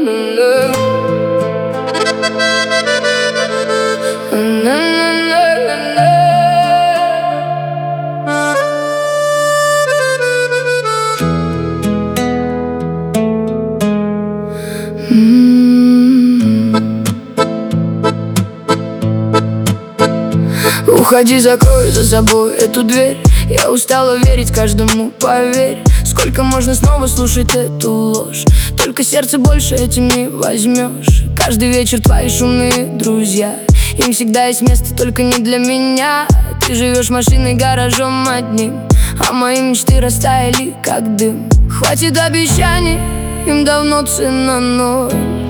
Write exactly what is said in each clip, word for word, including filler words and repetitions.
Уходи, закрой за собой эту дверь. Я устала верить каждому, поверь. Сколько можно снова слушать эту ложь? Только сердце больше этим не возьмешь. Каждый вечер твои шумные друзья, им всегда есть место, только не для меня. Ты живешь машиной, гаражом одним, а мои мечты растаяли, как дым. Хватит обещаний, им давно цена ноль.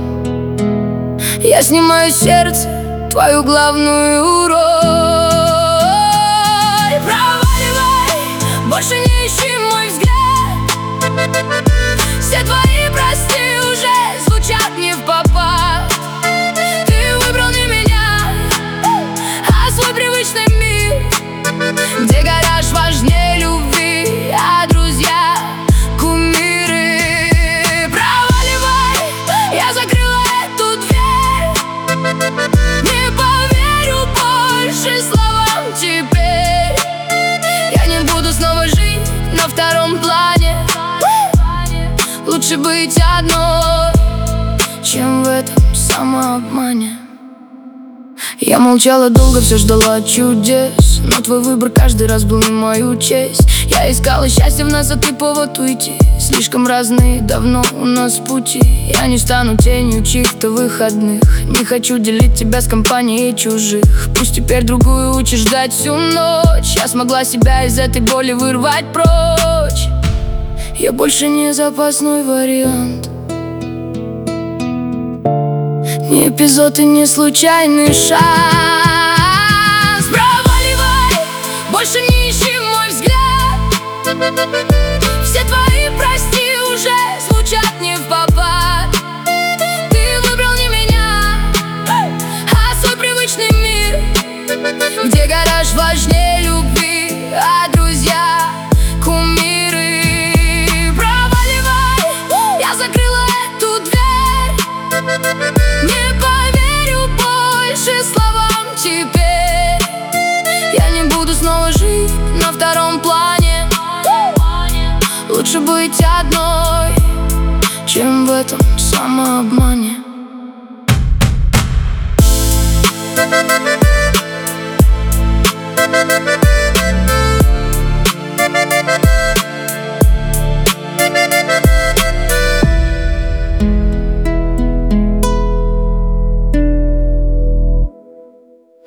Я снимаю с сердца твою главную роль. Больше не ищи мой взгляд. Все твои прости уже звучат не в попад. Ты выбрал не меня, а свой привычный мир, где гараж важнее любви, а друзья — кумиры. Проваливай, я закрыла эту дверь. Не поверю больше словам теперь. Снова жить на втором плане. Лучше быть одной, чем в этом самообмане. Я молчала долго, все ждала чудес, но твой выбор каждый раз был не мою честь. Я искала счастье в нас, а ты повод уйти. Слишком разные давно у нас пути. Я не стану тенью чьих-то выходных. Не хочу делить тебя с компанией чужих. Пусть теперь другую учишь ждать всю ночь. Я смогла себя из этой боли вырвать прочь. Я больше не запасной вариант, не эпизод и не случайный шанс. Проваливай, больше не ищи мой взгляд. Все твои прости уже звучат не в попад. Ты выбрал не меня, а свой привычный мир, где гараж важнее любви, а друзья — кумиры. Проваливай, я закрыла эту дверь. Не поверю больше словам теперь. Я не буду снова жить на втором плане. Лучше быть одной, чем в этом самообмане. We'll be right back.